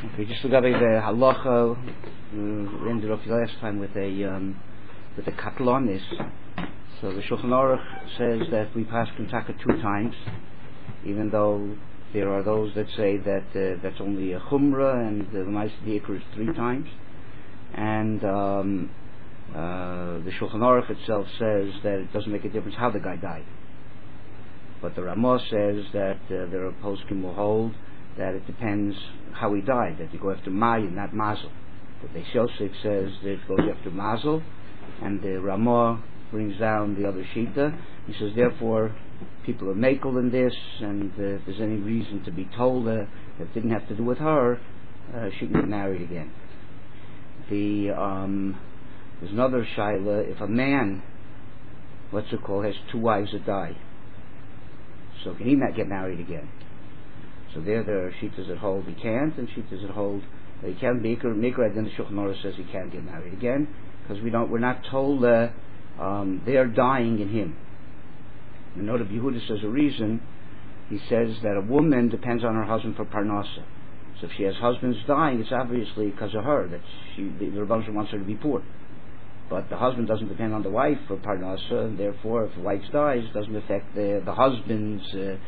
Okay, just regarding the halacha, we ended off last time with a katlanis. So the Shulchan Aruch says that we pass Kintaka 2 times, even though there are those that say that that's only a chumrah, and the Ikr is 3 times. And the Shulchan Aruch itself says that it doesn't make a difference how the guy died. But the Ramah says that there are poskim who hold that it depends how he died, that you go after Mayin, not Mazel. The Beis Yosef says that it goes after Mazel, and the Ramah brings down the other Shita. He says, therefore, people are makel in this, and if there's any reason to be told that it didn't have to do with her, she can get married again. There's another shaila, if a man, has 2 wives that die, so can he not get married again? So there are shitas that hold he can't, and shitas that hold that he can. Mikra, then the Shulchan Aruch says he can't get married again, because we're not told they are dying in him. The note of Yehuda says a reason. He says that a woman depends on her husband for parnasa. So if she has husbands dying, it's obviously because of her that the Rebbe wants her to be poor. But the husband doesn't depend on the wife for parnasa, and therefore, if the wife dies, it doesn't affect the husband's.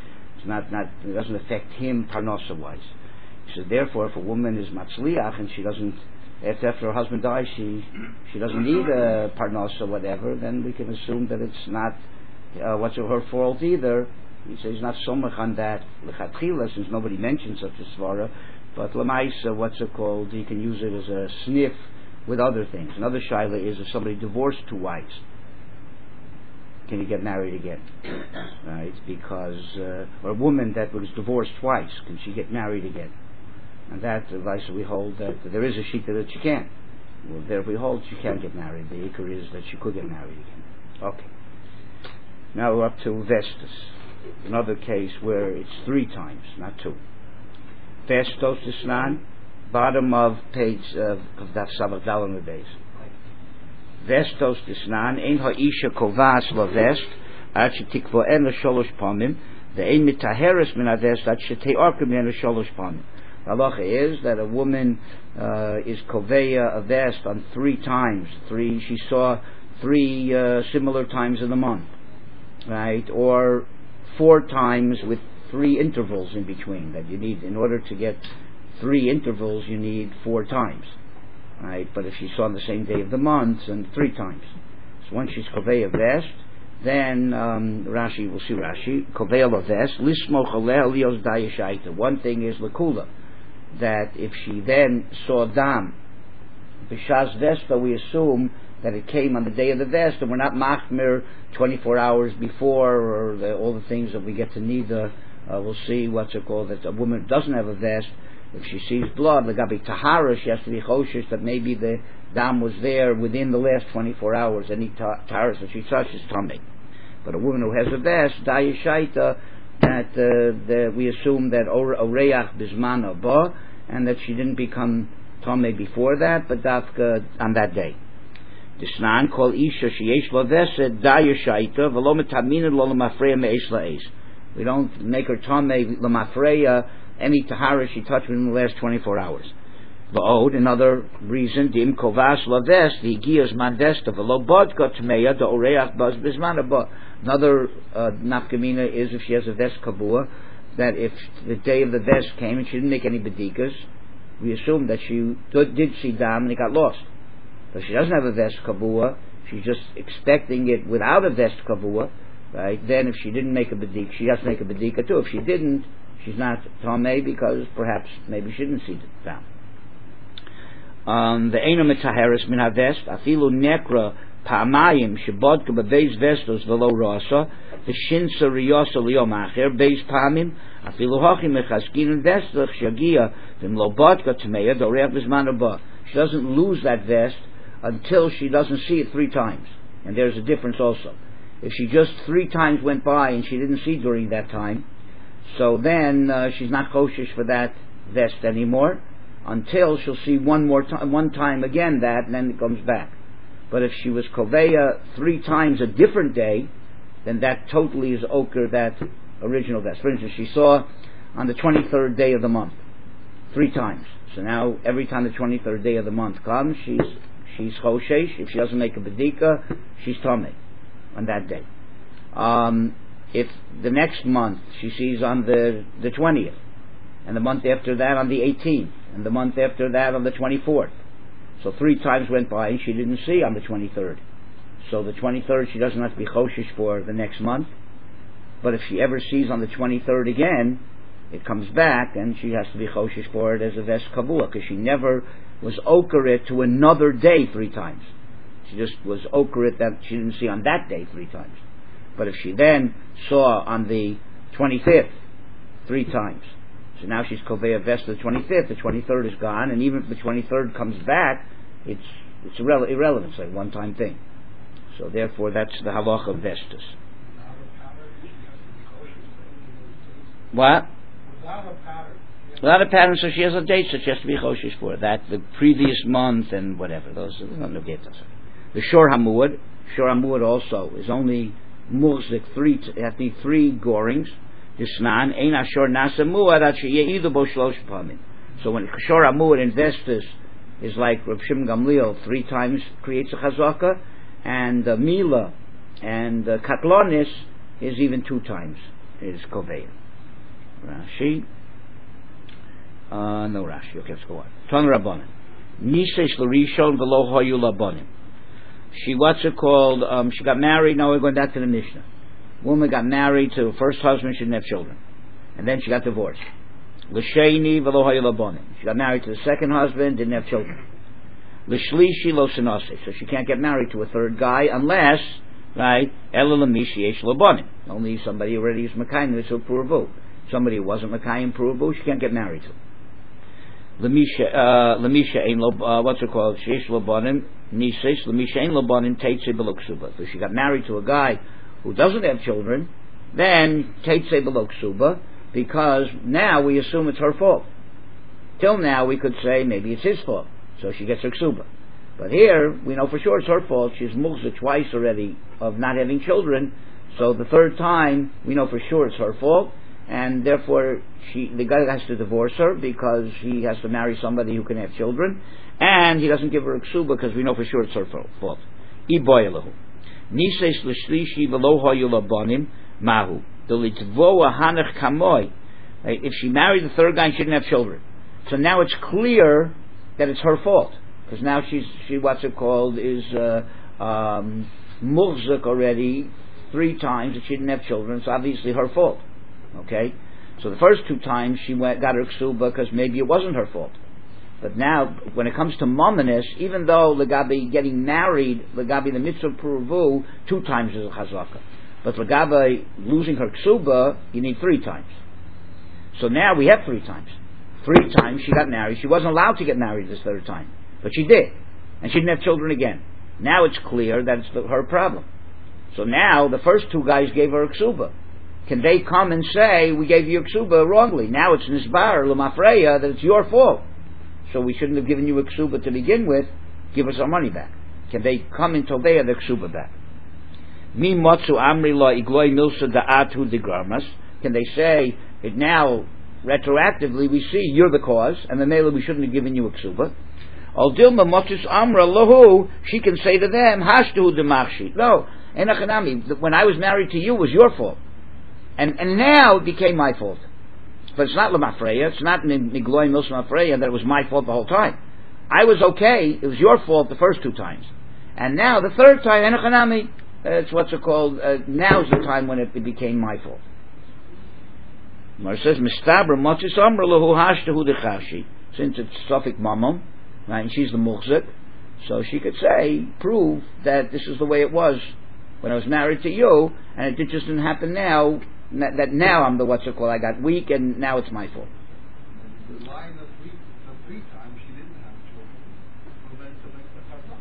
It doesn't affect him parnasa wise. So therefore, if a woman is matzliach and she doesn't, after her husband dies, she doesn't need a parnasa or whatever, then we can assume that it's not her fault either. He says he's not somach on that lechatchila, since nobody mentions such a svara. But lemaisa, you can use it as a sniff with other things. Another shaila is if somebody divorced 2 wives, can you get married again? Right? Because or a woman that was divorced twice, can she get married again? And that advice we hold that there is a shita that she can. Well, there we hold she can get married. The ikar is that she could get married again. Okay. Now we're up to Vestus. Another case where it's 3 times, not 2. Vestos Isnan, bottom of page of Daf Samach Daled Beis. Vestos Disnan, ein ha'isha kovas lavest, ad shetikvo en l'sholosh pamim, ve'ein mitaheres min avest, ad shete'arkim en l'sholosh pamim. The halacha is that a woman is koveya a vest on 3 times. She saw 3 similar times in the month, right? Or 4 times with 3 intervals in between. That you need, in order to get 3 intervals, you need 4 times. Right, but if she saw on the same day of the month, and 3 times. So once she's Koveya vest, then Rashi, we'll see Rashi, Koveya vest, Lismo Choleh Lios Dayashaita. One thing is Lakula, that if she then saw Dam, Bishas Vesta, we assume that it came on the day of the vest, and we're not Machmir 24 hours before, or all the things that we get to need. We'll see that a woman doesn't have a vest. If she sees blood, Lagabi Tahara, she has to be choshish that maybe the dam was there within the last 24 hours. Any Tahara that she touches, tummy. But a woman who has a vest, Dayashaita, that we assume that Oreach Bismana Ba, and that she didn't become Tomei before that, but Dafka on that day. Disnan call Isha Sheyesh La Vesed Dayashaita, Velo Metamina Lo Lamafreya Me'esh La'esh. We don't make her Tomei Lamafreya any tahara she touched within the last 24 hours. Va'od, another reason, dim kovas laves, the giyas man vesta, v'lo bodka tmeya, the oreach baz bismana ba. Another nafkamina is if she has a vest kavua, that if the day of the vest came and she didn't make any bedikas, we assume that she did see dam and it got lost. But she doesn't have a vest kavua, she's just expecting it without a vest kavua, right? Then if she didn't make a bedika, she has to make a bedika too. If she didn't, she's not Tomei because perhaps maybe she didn't see the dam. The Eino Mitaheres min havest afilu nekra pa'amayim shebodka bebeis vestos velo rasa v'shinsa riyosa liyom acher beis pa'amim afilu hachim mechaskin vestos shagia v'mlo bodka tmeya doreach b'zman haba. She doesn't lose that vest until she doesn't see it 3 times. And there's a difference also. If she just 3 times went by and she didn't see during that time, so then she's not koshish for that vest anymore until she'll see one time again that, and then it comes back. But if she was koveya 3 times a different day, then that totally is oker, that original vest. For instance, she saw on the 23rd day of the month, 3 times. So now every time the 23rd day of the month comes, she's choshesh. If she doesn't make a bedika, she's tameh on that day. If the next month she sees on the 20th, and the month after that on the 18th, and the month after that on the 24th. So 3 times went by and she didn't see on the 23rd. So the 23rd she doesn't have to be choshesh for the next month. But if she ever sees on the 23rd again, it comes back and she has to be choshesh for it as a ves kavua, because she never was okeret to another day 3 times. She just was okeret that she didn't see on that day 3 times. But if she then saw on the 25th 3 times, so now she's koveya ves the 25th, the 23rd is gone, and even if the 23rd comes back, it's irrelevant, it's like a one-time thing. So therefore that's the halacha of vestus. What? Without a pattern, so she has a date, so she has to be choshesh for that, the previous month and whatever. Those are no getas. The shor hamuad also is only muhzik 3. It has to be 3 gorings. Disnan ein ashor nasa muad at sheyeidu bo shlosh pamim. So when shor hamuad in vestus is like Reb Shimon Gamliel 3 times creates a chazaka, and mila and katlonis is even 2 times is koveya. Rashi. No Rashi. Okay, let's go on. Ton Rabbanan. Nisesh l'rishon v'lo hoyu labonim. She she got married. Now we're going back to the Mishnah. Woman got married to her first husband. She didn't have children, and then she got divorced. L'sheni v'lo hoyu labonim. She got married to the second husband. Didn't have children. L'shlishi lo senase. So she can't get married to a third guy unless, right, ela l'mishi yesh labonim. Only somebody already is mekayim to puravu. Somebody who wasn't mekayim puravu, she can't get married to. Lemisha ein lo, what's it called? Sheish labonim nises. Lemisha ein labonim teitze beloksuba. So she got married to a guy who doesn't have children, then teitze beloksuba, because now we assume it's her fault. Till now we could say maybe it's his fault, so she gets her ksuba. But here we know for sure it's her fault. She's muksa twice already of not having children, so the 3rd time we know for sure it's her fault. And therefore the guy has to divorce her because he has to marry somebody who can have children, and he doesn't give her a ksuba because we know for sure it's her fault. Iboyelahu nises l'shlishi v'lo hoyu labonim mahu delitvoa hanach kamoy. If she married the 3rd guy and she didn't have children, so now it's clear that it's her fault, because now she what's it called is muhzak already 3 times that she didn't have children. It's obviously her fault. Okay, so the first 2 times she got her ksuba because maybe it wasn't her fault. But now, when it comes to mominus, even though legabi getting married, legabi the mitzvah puravu 2 times is a chazaka, but legabi losing her ksuba, you need 3 times. So now we have 3 times. 3 times she got married. She wasn't allowed to get married this 3rd time, but she did, and she didn't have children again. Now it's clear that it's her problem. So now the first 2 guys gave her a ksuba. Can they come and say, we gave you a ksuba wrongly? Now it's nisbar, l'mafreya, that it's your fault. So we shouldn't have given you a ksuba to begin with. Give us our money back. Can they come and toveya the ksuba back? Mi motzu amri la igloi milsa da'atu degarmas. Can they say, it now, retroactively, we see you're the cause, and the mela we shouldn't have given you a ksuba. Al dilma motzus amra lahu, she can say to them, hashtu demachshi. No, enachanami, when I was married to you was your fault. And now it became my fault. But it's not l'mafreya, it's not nigloi milsa mafreya that it was my fault the whole time. I was okay, it was your fault the first 2 times. And now the 3rd time, enachanami, it's what's it called, now's the time when it became my fault. Mar says, mistabra motzis amra lahu hashtahu dechashi. Since it's suffik mamam, right, and she's the muhzik, so she could say, prove that this is the way it was when I was married to you, and it just didn't happen now, that now I'm the what's it called, I got weak, and now it's my fault. The line of 3 times she didn't have children, well, then to make the chazak.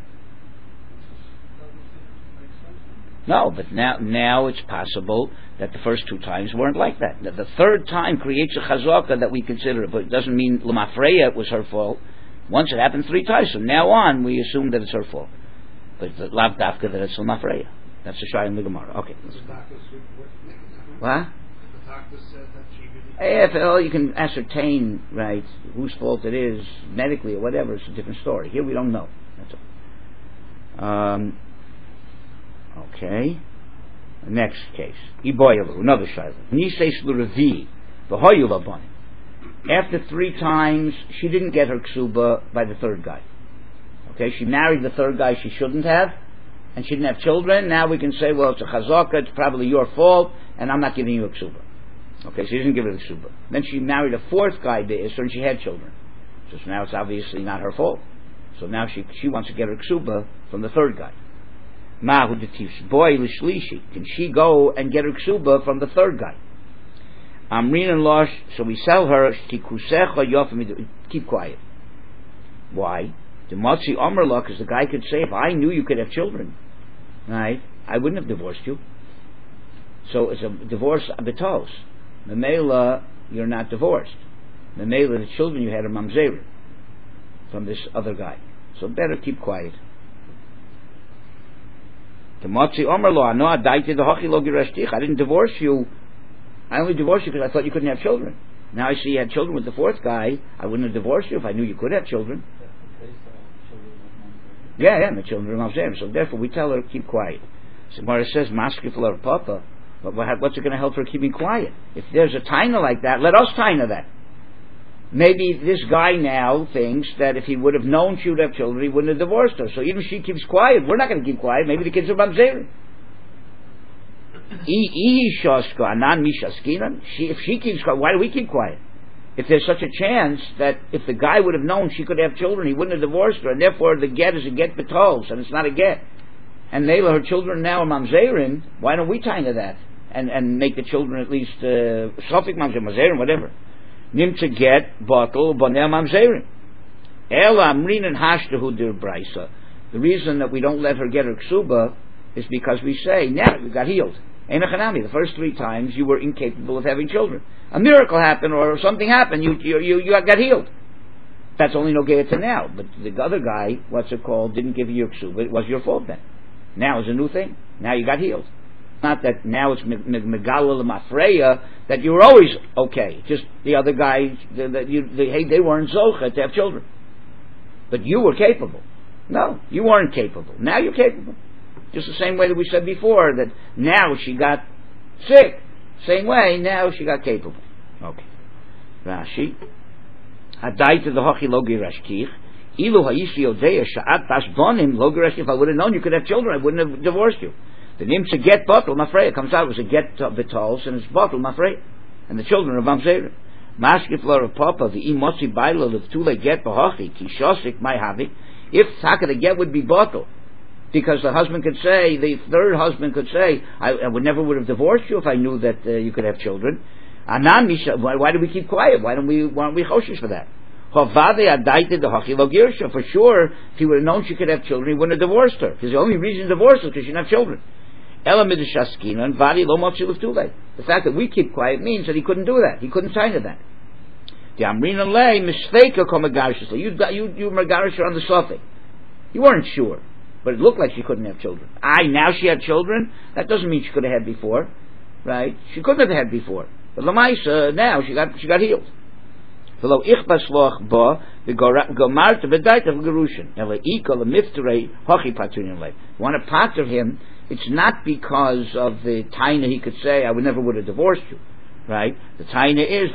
Doesn't make sense. No, but now it's possible that the first 2 times weren't like that. The 3rd time creates a chazaka that we consider it, but it doesn't mean l'mafreya it was her fault. Once it happened 3 times, from now on we assume that it's her fault. But it's lav dafka that it's l'mafreya. That's the shayla in the Gemara. Okay. What? doctor said that she didn't. AFL, you can ascertain, right, whose fault it is, medically or whatever, it's a different story. Here we don't know. That's all. Okay. Next case. Iboyalu, another shayla. Niseis l'revi, v'hoyu labon. After 3 times, she didn't get her ksuba by the third guy. Okay, she married the third guy she shouldn't have, and she didn't have children. Now we can say, well, it's a chazaka, it's probably your fault, and I'm not giving you a ksuba. Okay, so she didn't give her the ksuba. Then she married a 4th guy, and she had children. So now it's obviously not her fault. So now she wants to get her ksuba from the third guy. Ma'hu detifs boy l'shlishi. Can she go and get her ksuba from the third guy? Amrin and Losh, so we sell her, keep quiet. Why? The Matzi Omerla, because the guy could say, if I knew you could have children, right, I wouldn't have divorced you. So it's a divorce abetos. Memela, you're not divorced. Memela, the children you had are mamzer from this other guy. So better keep quiet. The Matzi Omerla, no, I didn't divorce you. I only divorced you because I thought you couldn't have children. Now I see you had children with the 4th guy. I wouldn't have divorced you if I knew you could have children. Yeah, and the children are mamzer. So therefore we tell her to keep quiet. So Mara says, Maskif la papa. But what's it going to help her keeping quiet? If there's a taina like that, let us taina that. Maybe this guy now thinks that if he would have known she would have children, he wouldn't have divorced her. So even if she keeps quiet, we're not going to keep quiet. Maybe the kids are mamzer. If she keeps quiet, why do we keep quiet? If there's such a chance that if the guy would have known she could have children, he wouldn't have divorced her, and therefore the get is a get betols, and it's not a get. And Layla, her children now are mamzerin. Why don't we tie into that and make the children at least sofik mamzerin, whatever? Nim to get bottle bonel mamzerin. Ela amrin and hashtahu dir brisa. The reason that we don't let her get her ksuba is because we say, now you got healed. The first 3 times you were incapable of having children. A miracle happened or something happened, you got healed. That's only no geya to now. But the other guy, didn't give you your ksuba. It was your fault then. Now it's a new thing. Now you got healed. Not that now it's megala l'mafreya that you were always okay. Just the other guys, they weren't zocha to have children. But you were capable. No, you weren't capable. Now you're capable. Just the same way that we said before, that now she got sick. Same way, now she got capable. Okay. Rashi. Hadai to the hochi logi rashkich. Ilu ha'ishi odeya sha'at tashbonim logi rashkich. If I would have known you could have children, I wouldn't have divorced you. The name to get bottle mafreya comes out as a get betols, and it's bottle mafreya. And the children are mamzerim. Maskif lor of papa, the imotzi bailo, the tule get bahochi, kishosik my havi. If taka the get would be bottle. Because the husband could say, the third husband could say, I would never have divorced you if I knew that you could have children. Anan misha, why do we keep quiet? Why don't we choshish for that? For sure, if he would have known she could have children, he wouldn't have divorced her. Because the only reason to divorce her is because she didn't have children. The fact that we keep quiet means that he couldn't do that. He couldn't sign to that. You megarish her on the sofik. You weren't sure. But it looked like she couldn't have children. Now she had children. That doesn't mean she could have had before, right? She couldn't have had before. But Lamaisa, now she got healed. Want to pater him? It's not because of the taina he could say, I would have divorced you, right? The taina is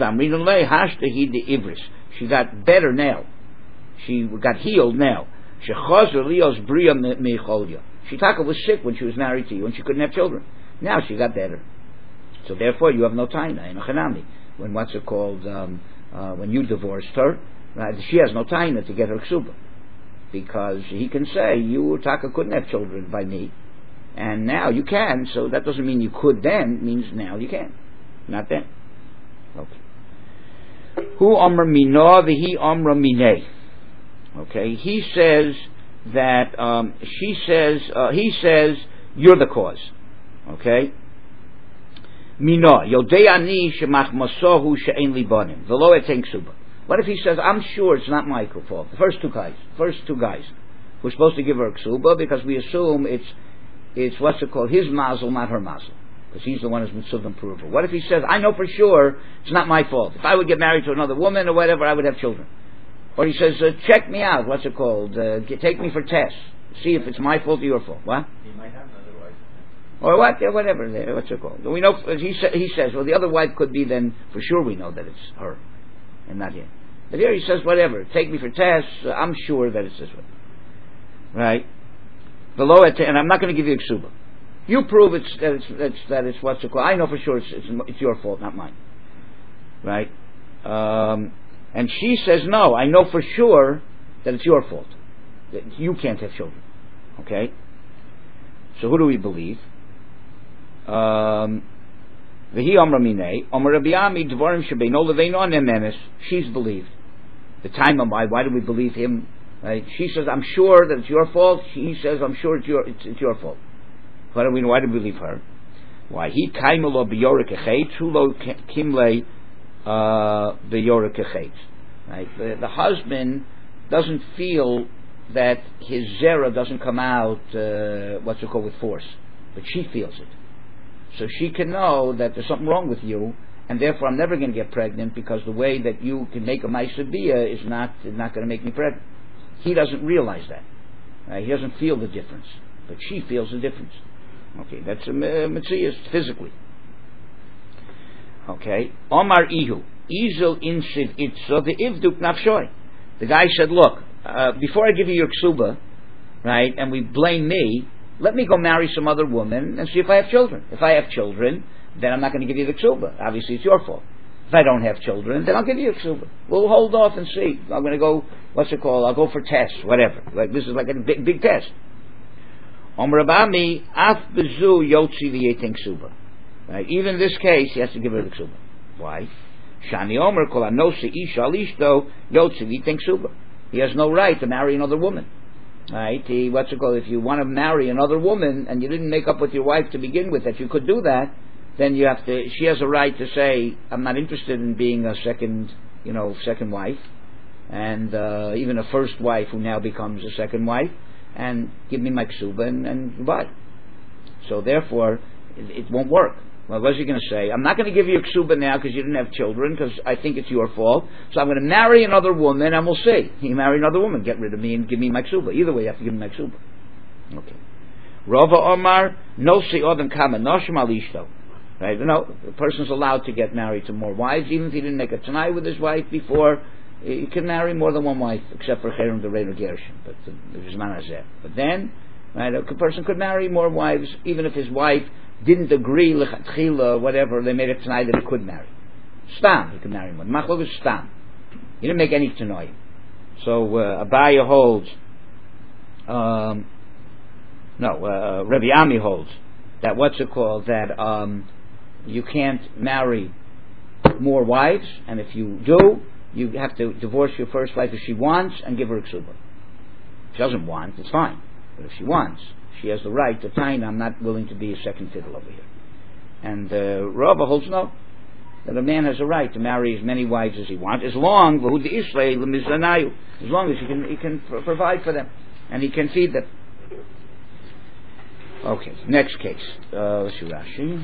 she got better now. She got healed now. Shechazar Leo's bria mecholya. Shitaka was sick when she was married to you and she couldn't have children. Now she got better. So therefore you have no taina in Achanami. When when you divorced her, right, she has no taina to get her ksuba. Because he can say, you Taka couldn't have children by me, and now you can, so that doesn't mean you could then, it means now you can. Not then. Okay. Hu amr minah v'hi amra mineh. Okay, he says that he says you're the cause. Okay, Mina yodei ani shemachmasohu she'en li banim v'lo etein ksuba. What if he says, I'm sure it's not my fault? The first two guys who are supposed to give her ksuba because we assume it's what's it called, his mazel, not her mazel. because he's the one who's mitzvah prover. What if he says, I know for sure it's not my fault. If I would get married to another woman or whatever, I would have children. Or he says, check me out, what's it called? Take me for tests. See if it's my fault or your fault. What? He might have another wife. Or what? Yeah, whatever. What's it called? We know. He says, well, the other wife could be. Then for sure we know that it's her, and not him. But here he says, whatever. Take me for tests. I'm sure that it's this way, right? Below it, and I'm not going to give you a ksuba. You prove that it's what's it called. I know for sure it's your fault, not mine, right? And she says, no, I know for sure that it's your fault. That you can't have children. Okay? So who do we believe? She's believed. The time of why do we believe him? Right? She says, I'm sure that it's your fault. He says, I'm sure it's your fault. Why do we believe her? Why? He kaimelo biyorik echet, chulo kimle biyorik echet. Right? The husband doesn't feel that his zera doesn't come out, what's it called, with force. But she feels it. So she can know that there's something wrong with you, and therefore I'm never going to get pregnant because the way that you can make a ma'aseh bia is not going to make me pregnant. He doesn't realize that. Right? He doesn't feel the difference. But she feels the difference. Okay, that's a mitzvah physically. Okay. Omar Ihu. Izel insiv itzo the ivduk nafshoy. The guy said, look, before I give you your ksuba, right, and we blame me, let me go marry some other woman and see if I have children. If I have children, then I'm not going to give you the ksuba. Obviously, it's your fault. If I don't have children, then I'll give you a ksuba. We'll hold off and see. I'm going to go, what's it called? I'll go for tests, whatever. Like this is like a big test. Omer Abami, af bezu yotzi v'yeting ksuba. Right? Even in this case, he has to give her the ksuba. Why? Shani Omer kol anosi isha alishto yotzi v'yeting ksuba. He has no right to marry another woman. Right? What's it called? If you want to marry another woman and you didn't make up with your wife to begin with that you could do that, then you have to. She has a right to say, "I'm not interested in being a second wife," and even a first wife who now becomes a second wife, and give me my ksuba and goodbye. So therefore, it won't work. Well, what's he going to say? I'm not going to give you a ksuba now because you didn't have children, because I think it's your fault. So I'm going to marry another woman, and we'll see. You marry another woman, get rid of me, and give me my ksuba. Either way, you have to give me my ksuba. Okay. Rava Omar, no si odem kama noshim alishto. Right? The person's allowed to get married to more wives, even if he didn't make a tanai with his wife before. He can marry more than one wife, except for Cherem the Reinu Gershon. But there's manazeh. But then, right, a person could marry more wives, even if his wife didn't agree, lechatchila, whatever, they made a tanai that he could marry. Stam, he could marry more. Machlok is stam. He didn't make any tanai. So Abaya holds, Rabbi Ami holds that that you can't marry more wives, and if you do, you have to divorce your first wife if she wants and give her a ksuba. If she doesn't want, it's fine. But if she wants, she has the right to tell I'm not willing to be a second fiddle over here. And Rava holds no, that a man has a right to marry as many wives as he wants, as long as he can provide for them and he can feed them. Okay, next case. Let's see Rashi.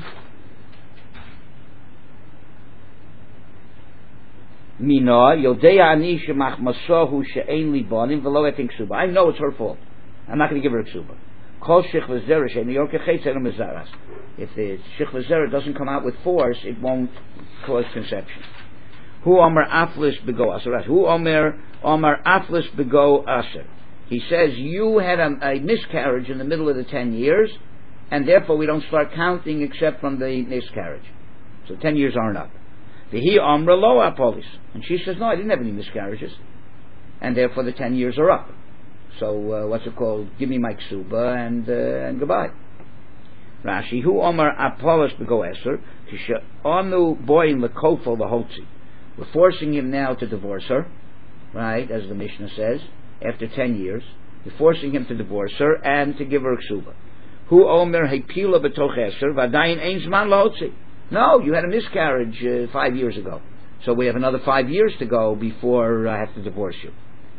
Mina Yodea Ani Shemachmasahu She'ein Li Banim V'lo Etin Ksuba. I know it's her fault. I'm not going to give her a ksuba. Kol Shich V'Zera She'ein Yorkei Chetzer Mezaras. If the Shich V'Zera doesn't come out with force, it won't cause conception. Hu Omer Aflis Bego Aser. Hu Omer Aflis Bego Aser. He says you had a miscarriage in the middle of the 10 years, and therefore we don't start counting except from the miscarriage. So 10 years aren't up. V'hi Omra Lo Apolis. And she says, no, I didn't have any miscarriages. And therefore the 10 years are up. So, what's it called? Give me my ksuba and goodbye. Rashi, Hu Omar Apolis Bego Eser, Kisha Onu Boyin Lekofo Lahotzi. We're forcing him now to divorce her, right, as the Mishnah says, after 10 years. We're forcing him to divorce her and to give her a ksuba. Hu Omer Hepila Betoch Eser, Vadayin Ein Zman Lahotzi. No, you had a miscarriage 5 years ago. So we have another 5 years to go before I have to divorce you.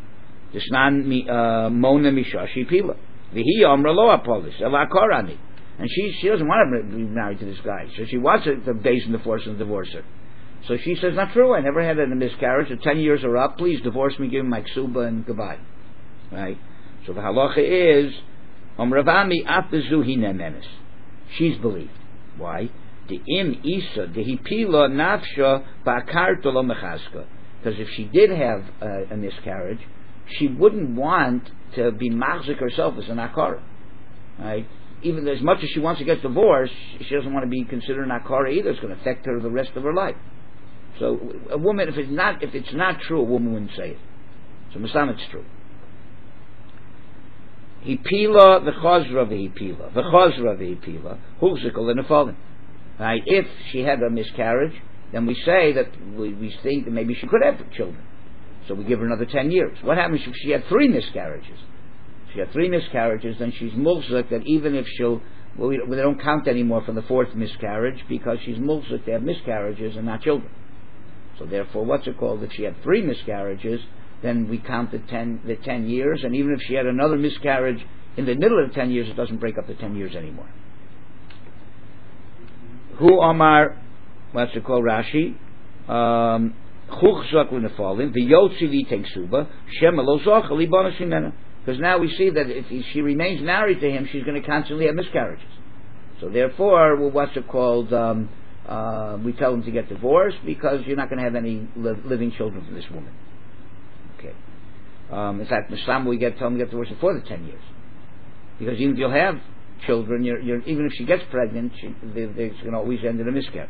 Mona Mishashi Pila. Vihi Omra Lo Apolis, Ela Korani. and she doesn't want to be married to this guy. So she wants the Beis Din to force him to divorce her. So she says, not true, I never had a miscarriage. The 10 years are up. Please divorce me, give me my ksuba, and goodbye. Right? So the halacha is, Ravami apezuhi nemenes. She's believed. Why? The im isa dehipila nafsha ba'akarto lo mechaska. Because if she did have a miscarriage, she wouldn't want to be machzik herself as an akara. Right? Even as much as she wants to get divorced, she doesn't want to be considered an akara either. It's going to affect her the rest of her life. So a woman, if it's not true, a woman wouldn't say it. So Masam, it's true. Hipila the chazra v'hipila huchzikol l'nefalin. Right? If she had a miscarriage, then we say that we think that maybe she could have children. So we give her another 10 years. What happens if she had 3 miscarriages? If she had 3 miscarriages, then she's mulzik that even if they don't count anymore from the 4th miscarriage because she's mulzik to have miscarriages and not children. So therefore, if she had 3 miscarriages, then we count the 10 years, and even if she had another miscarriage in the middle of the 10 years, it doesn't break up the 10 years anymore. Hu Amar, Rashi, because now we see that if she remains married to him, she's going to constantly have miscarriages. So therefore, we tell him to get divorced because you're not going to have any living children from this woman. Okay. In fact, Mishlam we tell him to get divorced before the 10 years, because even if you'll have children, even if she gets pregnant, it's going to always end in a miscarriage.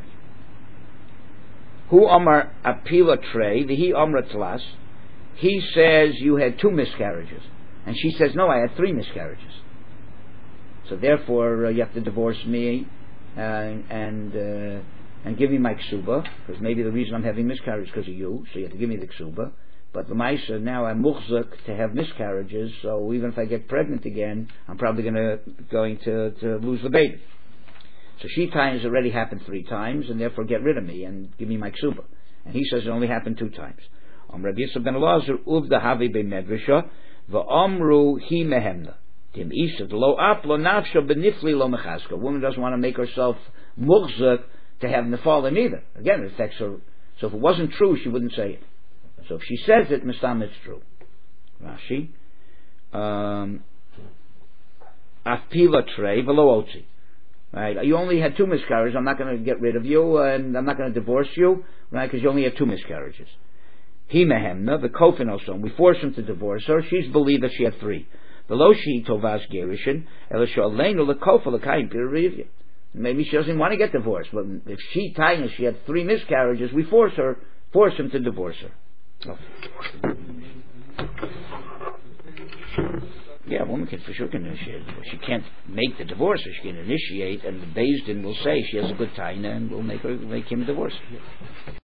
Hu Amar Apila Trey, the He Amra Tlas. He says you had 2 miscarriages, and she says no, I had 3 miscarriages. So therefore, you have to divorce me and give me my ksuba, because maybe the reason I'm having miscarriages is because of you. So you have to give me the ksuba. But the Maisa, now I'm muchzak to have miscarriages, so even if I get pregnant again, I'm probably going to lose the baby. So she times already happened 3 times, and therefore get rid of me and give me my ksuba. And he says it only happened 2 times. Rabbi Yisrael ben Elazar uvda havi be medrasha va'amru hi mehemna tim isa lo aplo nafsha benifli lo mechaska. A woman doesn't want to make herself muchzak to have nefalin either. Again, it affects her. So if it wasn't true, she wouldn't say it. So if she says it, Mistam, it's true. Rashi, afpila trei velo otzi. Right? You only had 2 miscarriages. I'm not going to get rid of you, and I'm not going to divorce you, right? Because you only had 2 miscarriages. He mehemna the kofin also. We force him to divorce her. She's believed that she had 3. Below she tovas gerishin elisha aleinu lekofa lekayim pirivya. Maybe she doesn't want to get divorced, but if she had 3 miscarriages, we force him to divorce her. Oh. Yeah, a woman can for sure initiate. She can't make the divorce, or she can initiate, and the Beis Din will say she has a good taina and will make him divorce her.